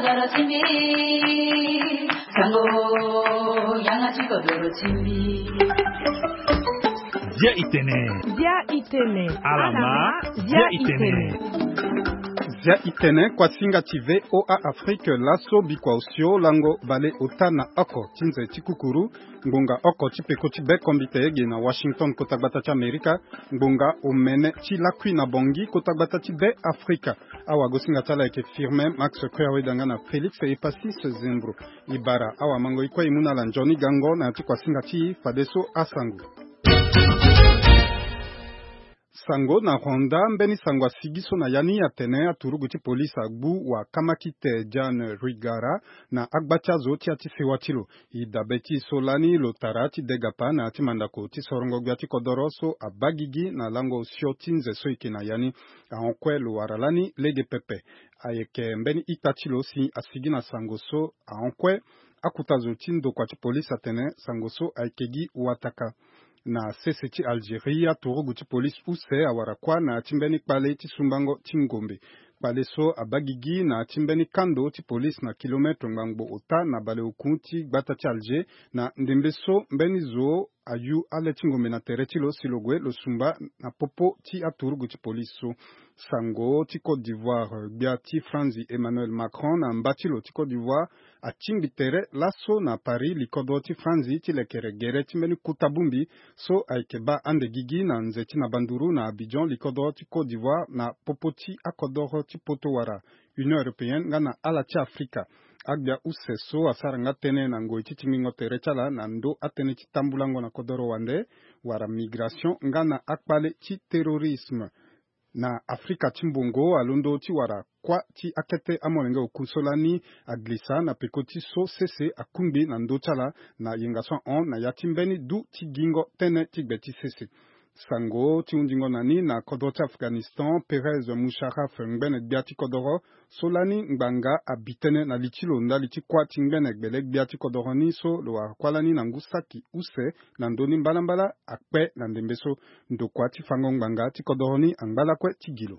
Kodoro Chimbi, Sango, Yangachi Kodoro Chimbi. Zia itene. Alama, Zia itene. Zia itene kwa singa tive oa Afrique laso bikwa usio lango bale otana oko chinze chikukuru ngunga oko chipeko chibe kombite ege na Washington kotagbata cha Amerika ngunga omene chilakwi na bongi kotagbata chibe Afrika awa gosinga tala eke firme Max Kwewe danga na Felix Epasis Zembro ibara awa mango ikwa imuna la Johnny Gango na chikwa singa chi fadeso asangu Sango na Rwanda mbeni sangwa sigiso na yani atene aturuguti polisi agbu wa kamakite Jan Rigara na agbacha zoti ati sewatilo idabeti solani lotarati degapa na ati mandako ti sorongo gyati kodoroso abagigi na lango siotinze soike na yani aonkwe lo waralani lege pepe ayeke mbeni itachilo si asigi na sangoso aonkwe akutazo tindo kwa ti polisi atene sangoso aikegi wataka na seseti Algeria turuguti polisi use awarakwa na timbeni pale ti sumbango tingombe pale so abagigi na timbeni kando ti polisi na kilometro ngangbo ota na bale ukunti gbata ti Alger na ndembeso mbeni zo ayu ale tingombe na teretilo silogwe lo sumba na popo ti aturuguti polisi so sango ti Côte d'Ivoire bia ti Franzi Emmanuel Macron na mbatilo ti Côte d'Ivoire a timbitere laso na Paris likodo ti Franzi ti lekere gere timbeni kutabumbi so aikeba ande gigi na nzeti na banduru na Abidjan likodo ti Côte d'Ivoire na popo ti akodoro ti potowara Union Européenne nga na ala ti Afrika agbia useso asaranga tene na ngoi ti timingo tere chala na ndo atene ti tambulango na kodoro wande wara migration nga na akpale ti terrorisme na Afrika timbongo alundo ti wara kwa ti akete amolenge okusolani aglisa na pekoti so sese akumbi na ndo chala na yengason on na yatimbeni du ti gingo tene ti gbeti sese sango ti undingo nani na kodoro ti Afghanistan Perez Musharraf ngbene gbia ti kodoro solani ngbanga abitene na litilo ndali ti kwa ti ngbene gbele gbia ti kodoro ni so lo akwalani na ngusaki use na ndoni mbalambala akpe na ndembeso ndo kwa ti fango ngbanga ti kodoro ni angbala kwe ti gilo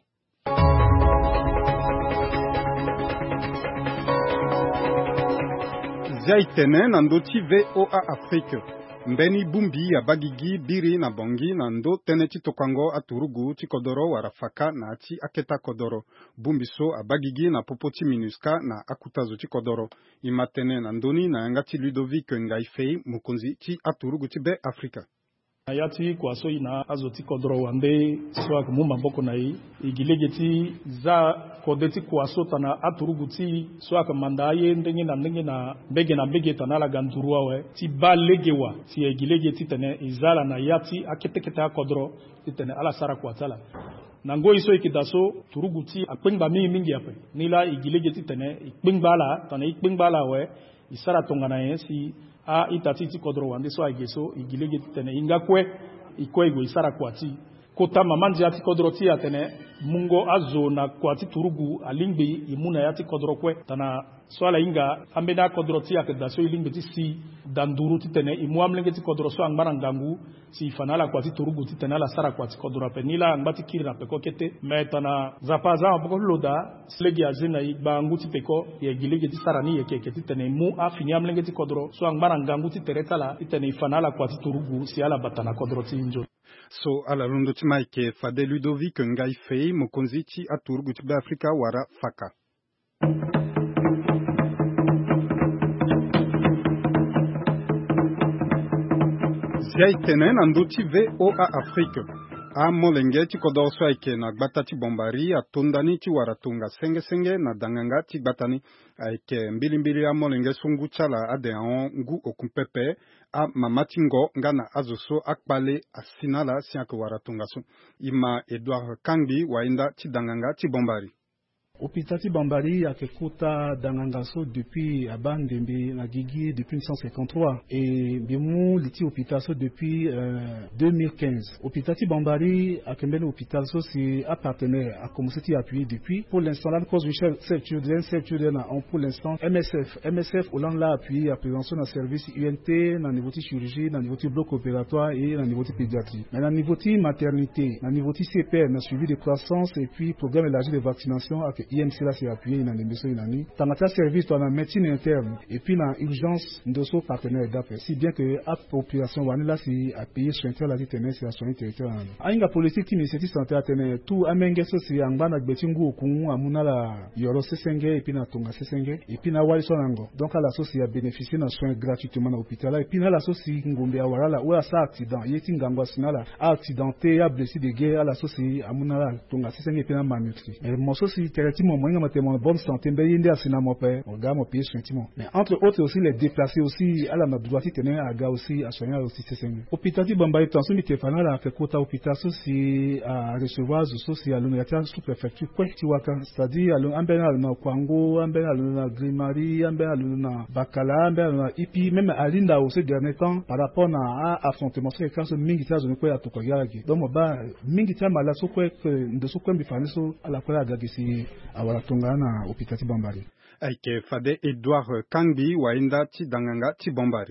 zia itene na ndo ti VOA Afrique mbeni bumbi ya bagigi biri na bongi na ndo tene ti tokango aturugu ti kodoro warafaka na ti aketa kodoro bumbi so abagigi na popo ti minuska na akutazo ti kodoro imatene na ndoni na yanga ti Ludovic Ngaifei mukonzi ti aturugu ti be Afrika Ayati kwa so ina azoti kodoro wande swak mumba mboko na igilege ti za kodeti kwa so tana aturugu ti swak mandaye ndenge na bege tanala ganturuwa we ti ba legewa ti igilege ti tene izala na yati akete kodoro ti tene ala sara kwa tala nango iso ikidaso turugu ti akpengba mingi yape nila igilege ti tene ikpengbala we isara tongana yensi a itati ti kodoro wande so ageso igilege tene ingakwe ikwe go isara kwati kota mamandi ati kodoro ti atene mungo azo na kwati turugu alingbe imuna yati kodoro kwe tana swala inga ambena kodoro ti akeda so ilingbe ti si danduru ti tene imuamlenge ti kodoro so angmara ngangu si fanala kwati turugu ti tene ala sara kwati kodoro penila angbati kirina peko kete metana zapaza apoko loda slegi azina igbangu ti peko ye gilege ti sarani ye keke ti tene mu afini amlenge ti kodoro so angmara ngangu ti teretala ti tene fanala kwati turugu si ala batana kodoro ti injo so ala lundo ti maike fade Ludovic Ngaifei mokonzi ti aturugu ti be Afrika wara faka zia itene na ndo ti VOA Afrique a molenge ti kodoro so ayeke na gbata ti bombari atondani ti wara tonga senge na danganga ti gbatani ayeke mbilimbili a molenge so ngu ti ala ade ahon ngu okunpepe a mama ti ngo nga na azo so akpale asina la si ayeke wara tonga so ima Edouard Kangbi wainda ti danganga ti bombari Opitati Bambari a kekuta dangangaso depuis Abandembe na Gigi depuis 1953 et Bimou liti opitaso depuis 2015. Opitati Bambari a kembele opitaso c'est un partenaire a commencé à appuyer depuis. Pour l'instant là cause Michel Children pour l'instant MSF Hollande l'a appuyé à prévention dans service UNT dans niveau de chirurgie dans niveau de bloc opératoire et dans niveau de pédiatrie. Mais dans niveau de maternité, dans niveau de CPR, dans suivi de croissance et puis programme élargi de vaccination avec IMC là s'est appuyé dans les missions inani. Tangata service dans la médecine interne et puis dans urgence de son partenaire d'après. Si bien que la population là si a payé soin la dit tenir c'est la soin territoire. Ainga politique qui nécessite santé à tenir tout amenge so si angba betingu kungu amuna la yoro sesenge et puis na tonga sesenge et puis na wali sonango. Donc à la soci a bénéficié d'un soin gratuitement à l'hôpital et puis na la soci ngombe awara la ou a sa accident yeti ngangwa sinala accidenté a blessé de guerre à la soci amuna la tonga sesenge et puis na manutri. Et mon soci territement moyen matémo bonne santé be yende asina mo père on ga mo payer sointement. Mais entre autres aussi les déplacés aussi à la droite tenir à ga aussi à soigner aussi sesenge. Hôpital di Bambari tension mi tefana la fait kota hôpital soci à recevoir soci à l'université sous-préfecture Kwetiwaka, c'est-à-dire à l'ambena na Kwango, ambena na Grimari, ambena na Bakala, ambena na Ipi, même à Linda aussi dernier temps par rapport à affrontement sur les cas mingita zone quoi à Tokoyagi. Donc ba mingita mala so quoi de so quoi bifani so à la quoi agagisi à wala tonga na hôpital Bambari. Aike Fade Edouard Kangbi waenda ti danganga ti Bambari.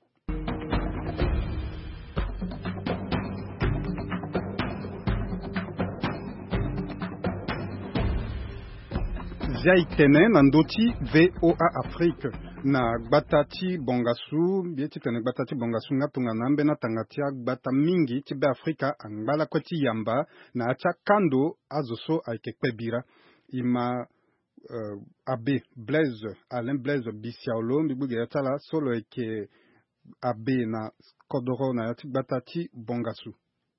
Jaitene nandoti VOA Afrique na gbatati bongasu bieti tene gbatati bongasu ngatunga nambe na tangatia gbata mingi tibe Afrika angbala kweti yamba na acha kando azoso aikekpebira ima abe Alain Blaise Bisiaolo mbibuge yatala solo eke abe na kodoro na yati gbatati bongasu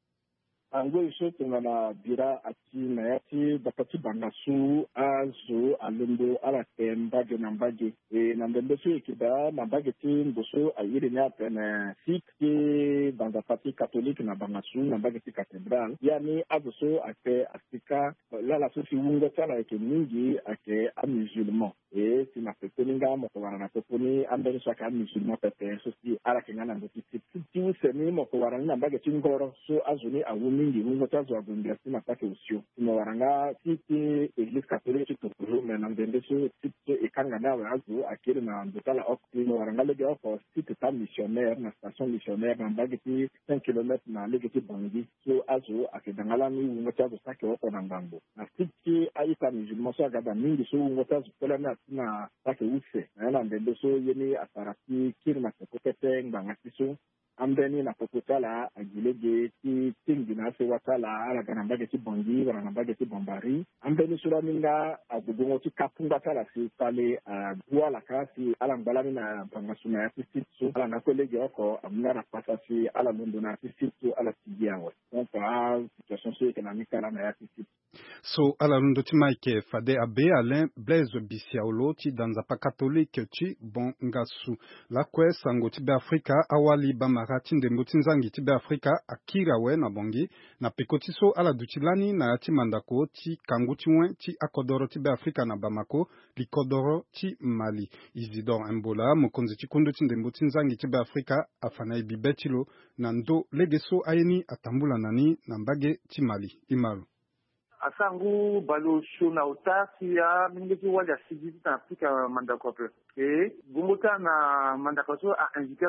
ango iso tungana bira ati na yati bakati bangasu azo alendo ala temba de nambaje e nambembe so ekida nambaje ti mboso ayire nya pene sikki dans la partie catholique na bangasu nambaje ti cathédrale yani azo so ake afrika la sofi wunga tala eke mingi ake a musulman e si na pepeninga mo ko wana peponi ambeni so aka musulman pepe so si ala kenyana ndo ti usemi mo ko wana nambaje ti ngoro so azuni awumi mingi mungo tazo agumbia sima pake usio tumewaranga titi Église catholique tukuru mena ndendeso titi ekanga nawe azu akiri na ndotala okino waranga lege oko titi ta missionnaire na station missionnaire na mbagiti 5 km na lege ti bangi so azu akidangala ni mungo tazo sake oko na ngambo na titi aita musulman so agada mingi so mungo tazo pela na tina pake use na ndendeso yeni atarati kirma kokete ngangati so ambeni na popotala agilege ti tingi na se watala ala ganambage ti bongi wana nambage ti bombari ambeni sura minga agugungo ti kapunga tala si pale bua la kasi ala mbalami na bangasuna ya tisitsu ala na kolege oko amuna na pasasi ala londo na tisitsu ala tigiawe donc situation socio-économique ala na ya tisitsu so ala londo ti Mike Fade abe Alain Blaise Bisiaolo ti danzapa catholique ti bongasu la kwe sango ti be Afrika awali bama rati ndembo tinzangi tibe Afrika akira we na bongi na pekotiso ala dutilani na yati mandako ti kanguti wen ti akodoro tibe Afrika na Bamako likodoro ti Mali. Isidore Mbola mokonzi ti kundu ti ndembo tinzangi tibe Afrika afana ibibetilo na ndo legeso ayeni atambula nani na mbage ti Mali imalu. Asangu balo shona utasi ya mingeki wala sigi ta Afrika mandako pe et gumuta na mandako so a invité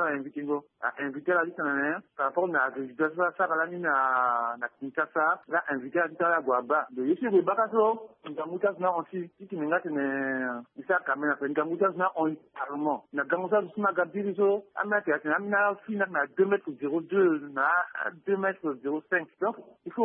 la liste na par rapport na résultat ça la ni na Kinshasa la invité la Guaba de ici le bakaso ngamuta na aussi qui ngate ne isa kamena pe ngamuta na on parlement na ngamuta suma gabiri so amata ya na fina na 2,02 na 2,05 donc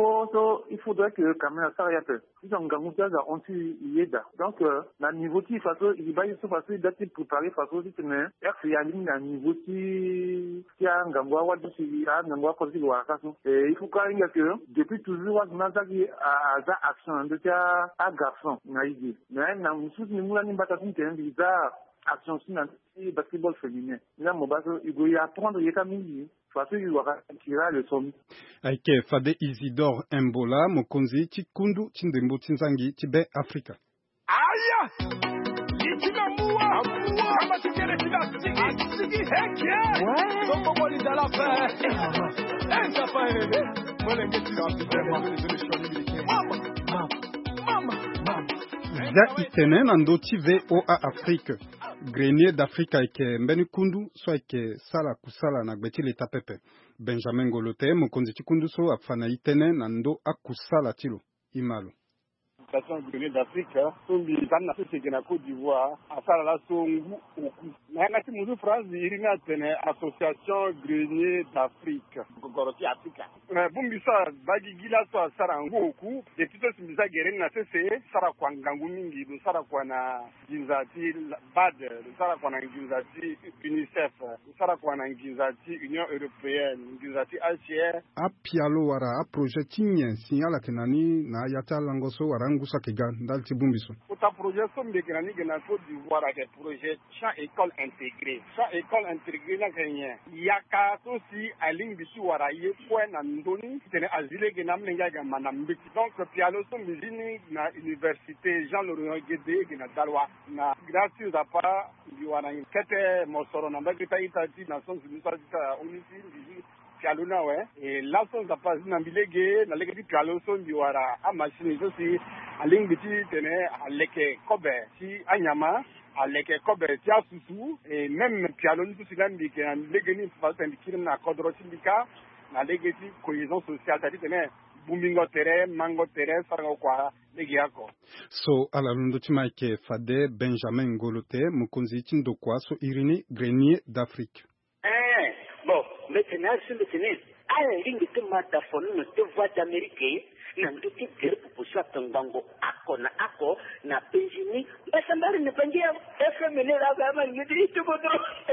il faudrait que kamena ça ya pe ils ont ngamuta za onti yeda donc na niveau qui façon il va y se passer d'être préparé façon si mais il y a une niveau qui a ngangwa wa disi a ngangwa ko si wa kaso et il faut quand même que depuis toujours wa mazaki à za action de ta à garçon na idée mais na musu ni mula ni bata kun ten bizarre action si na basketball féminin là mo baso il doit y apprendre yeka mingi façon il doit tirer le sommet Aike Fade Isidore Mbola mokonzi ti kundu ti ndembo tinzangi tibe Afrika aya kama tukele kila sigi heke soko boli de la paix esa paele mole ngeti mama ja itene na ndo ti VOA Afrique grenier d'Afrique eke mbeni kundu so eke sala kusala na gbeti leta pepe Benjamin Ngolote mokonzi ti kundu so afana itene na ndo akusala tilo imalu l'association grenier d'Afrique sombi zanna se gena Côte d'Ivoire asala la songu oku na ngati muzu France irina tene association grenier d'Afrique goroti Afrika bumbi sa bagi gila so asara ngoku depuis to simbiza gereni na sese sara kwa ngangu mingi do sara kwa na ginzati bad sara kwa na ginzati UNICEF sara kwa na ginzati Union Européenne ginzati HCR apialo wara projet tinye signala kenani na yata langoso warangusa kegan dalti bumbiso uta projet sombe kenani gena Côte d'Ivoire ke projet champ école intégrée na kenye yaka to si aling bisu wara ye kwa na ndoni tene azile gena mlenga ga manambiki donc pialo sombe jini na université Jean Laurent Guédé gena dalwa na grâce à pas diwana kete mosoro na mbakita itati na sonzi misata unisi pialona we et la son da pas na bilege na lege di pialo son di wara a machine so si aling biti tene aleke kobe si anyama aleke kobe ti asusu et même pialo ni si lambi ke na lege ni fa tandikira na kodro sindika na lege ti cohésion sociale tadi tene bumingo tere mango tere saranga kwa lege yako so ala lundo timaike Fade Benjamin Ngolote mukunzi tindo kwa so irini grenier d'Afrique bon maintenant sur le tennis à la ligne de mataphone de voix d'Amérique nandu ti gere pupusa tangango ako na penjini basambari ne pangia FM ne la gama ngidi to bodo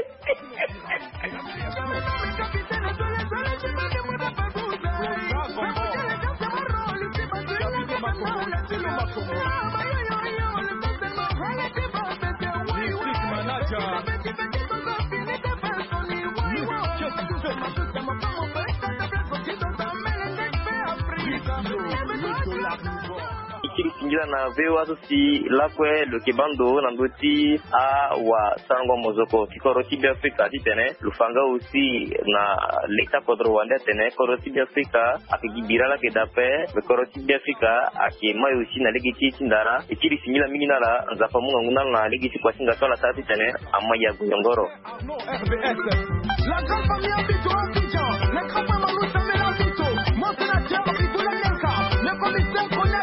Ingira na vewa si lakwe lokebando na ndoti a wa sango mozoko kikoroti bi Afrika titene lufanga aussi na leta kodro wanda tene koroti bi Afrika akigibira la kedape koroti bi Afrika akemayo aussi na legiti tindara ikiri simila mingi nala nzafa munga nguna na legiti kwa singa tola tati tene amaya guyongoro la grande famille habito Abidjan le grand papa Moussa Melabito mon sénateur Iboula Nyanka le commissaire Konya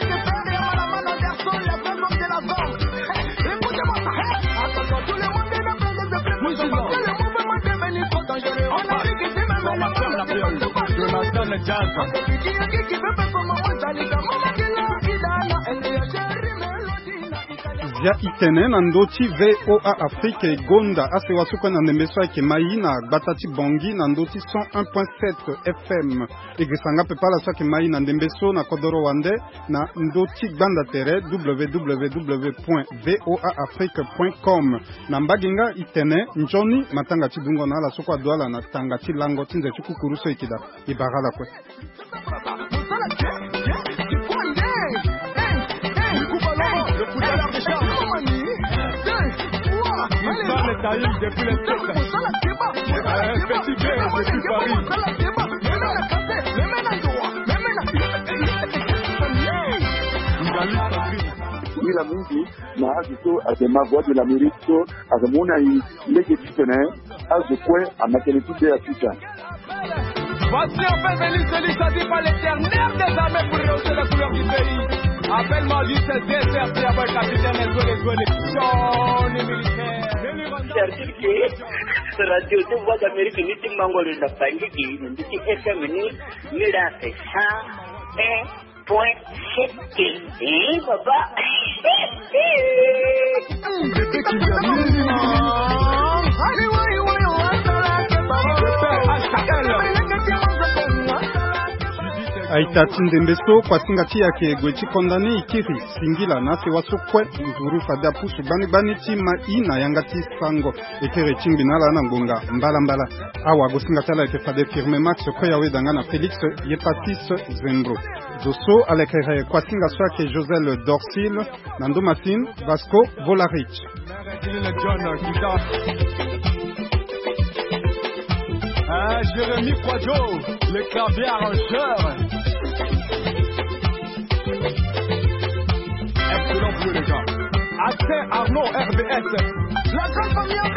Zia itene na ndoti VOA Afrique Gonda asewasuka na nembeso yake mai na batati bongi na ndoti 101.7 FM igisanga pepala swake mai na ndembeso na kodoro wande na ndoti banda tere www.voaafrique.com na mbaginga itene njoni matanga chidungo na ala soko adwala na tanga chilango tinze chikukuruso ikida ibagala kwe depuis les petit depuis Paris. Ila mingi na azito azema voix de l'Amérique azamona lege titene azokwe amakelitude ya Afrika. Voici enfin venu celui choisi par l'éternel des armées pour rehausser les couleurs du pays. Appelle-moi lui, c'est DSRC avec capitaine Ezoué, Johnny militaire. C'est-à-dire que radio de voix d'Amérique ni ti mangolo na pangiki ni ti FM ni la fait 101.7 baba. Bébé qui vient Aita tindembeso kwa singati yake gwechi kondani ikiri singila nase wasokwe nzuru fada pusu bani tima ina yangati sango ekere chimbi nala na ngonga mbala awa gosingata la eke fade firme max kwa yawe dangana Felix Yepatis Zembro doso alekere kwa singa swake Josel Dorsil Nando Masin Vasco Volarich Jérémy Quadjo, le clavier arrangeur. Excellent pour les gars. Assez Arnaud RBS. La grande famille